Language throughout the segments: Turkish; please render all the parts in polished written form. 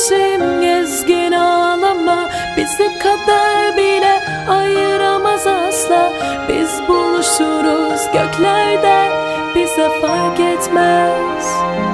kardeşim gezgin ağlama, bizi kader bile ayıramaz asla. Biz buluşuruz göklerde, bize fark etmez.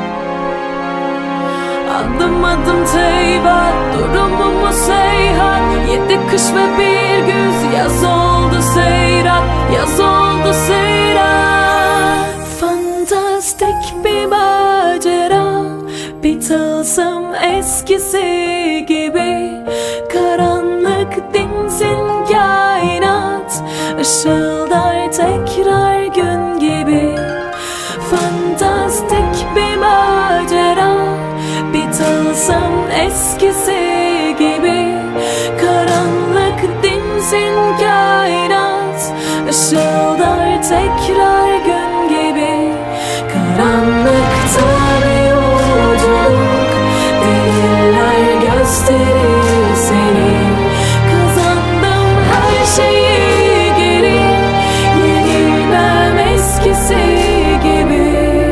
Adım adım teyvat, durumumuz seyhat. 7 kış ve bir güz, yaz oldu seyrat, yaz oldu seyrat. Fantastik bir macera, bir tılsım eskisi gibi. Karanlık dinsin kainat, ışıldar tekrar gün gibi. Fantastik bir macera, bir tılsım eskisi gibi. Karanlık dinsin kainat, ışıldar tekrar gün gibi. Karanlıkta bir yolculuk, deliller gösterir seni. Kazandım her şeyi geri, yenilmem eskisi gibi.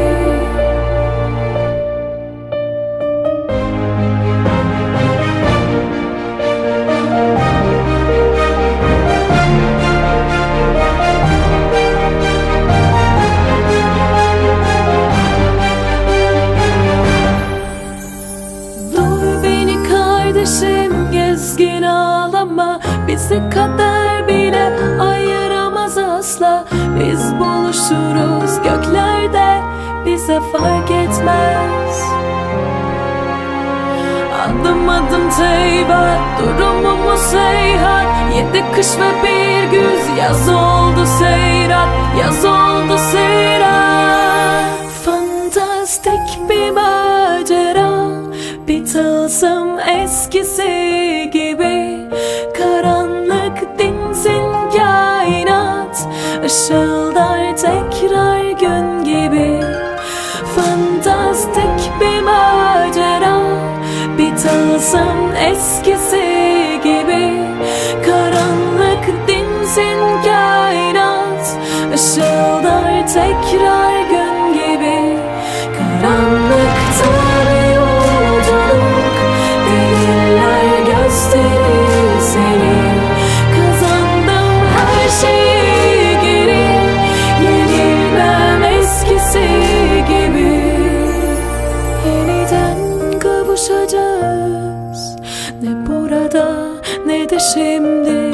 Kardeşim gezgin ağlama, bizi kader bile ayıramaz asla. Biz buluşuruz göklerde, bize fark etmez. Adım adım teyvat, durumumuz seyhat. 7 kış ve bir güz, yaz oldu seyrat, yaz oldu seyrat. Fantastik bir macera, bir tılsım eskisi gibi. Karanlık dinsin kainat, ışıldar tekrar gün gibi. Fantastik bir macera, bir tılsım eskisi gibi. Karanlık dinsin kainat, ışıldar tekrar gün gibi. Karanlıkta bir yolculuk, deliller gösterir seni. Kazandım her şeyi geri, yenilmem eskisi gibi. Yeniden kavuşacağız, ne burada ne de şimdi.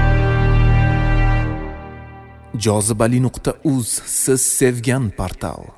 Jozibali.uz, siz sevgan portal.